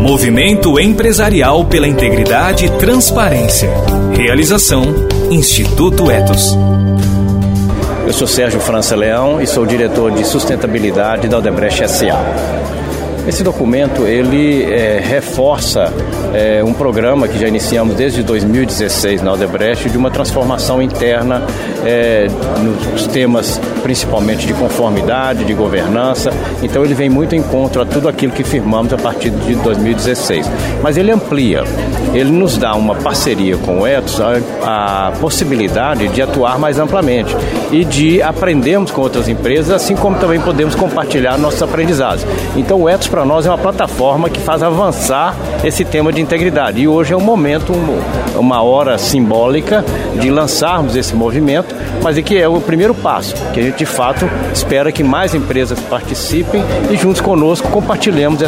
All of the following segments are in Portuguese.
Movimento Empresarial pela Integridade e Transparência. Realização Instituto Ethos. Eu sou Sérgio França Leão e sou diretor de sustentabilidade da Odebrecht S.A. Esse documento, ele reforça um programa que já iniciamos desde 2016 na Odebrecht de uma transformação interna nos temas principalmente de conformidade, de governança. Então ele vem muito em encontro a tudo aquilo que firmamos a partir de 2016. Mas ele amplia, ele nos dá uma parceria com o Ethos a possibilidade de atuar mais amplamente e de aprendermos com outras empresas, assim como também podemos compartilhar nossos aprendizados. Então o Ethos para nós é uma plataforma que faz avançar esse tema de integridade. E hoje é um momento, uma hora simbólica de lançarmos esse movimento, mas é que é o primeiro passo, que a gente de fato espera que mais empresas participem e juntos conosco compartilhemos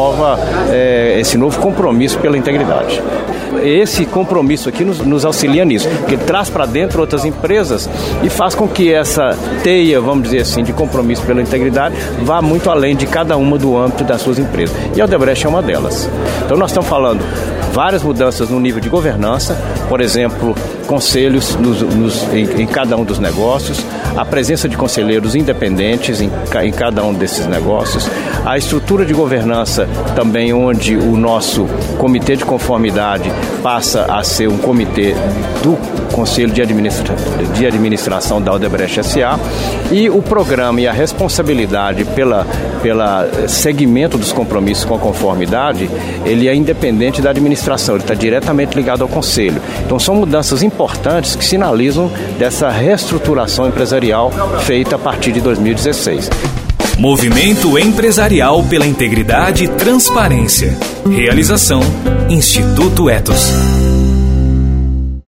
esse novo compromisso pela integridade. Esse compromisso aqui nos auxilia nisso, porque traz para dentro outras empresas e faz com que essa teia, vamos dizer assim, de compromisso pela integridade vá muito além de cada uma do âmbito das suas empresas. E a Odebrecht é uma delas. Então nós estamos falando várias mudanças no nível de governança, por exemplo, conselhos em cada um dos negócios, a presença de conselheiros independentes em cada um desses negócios, a estrutura de governança também onde o nosso comitê de conformidade passa a ser um comitê do Conselho de Administração da Odebrecht S.A. e o programa e a responsabilidade pela segmento dos compromissos com a conformidade, ele é independente da administração, ele está diretamente ligado ao Conselho. Então são mudanças importantes que sinalizam dessa reestruturação empresarial feita a partir de 2016. Movimento Empresarial pela Integridade e Transparência. Realização Instituto Ethos.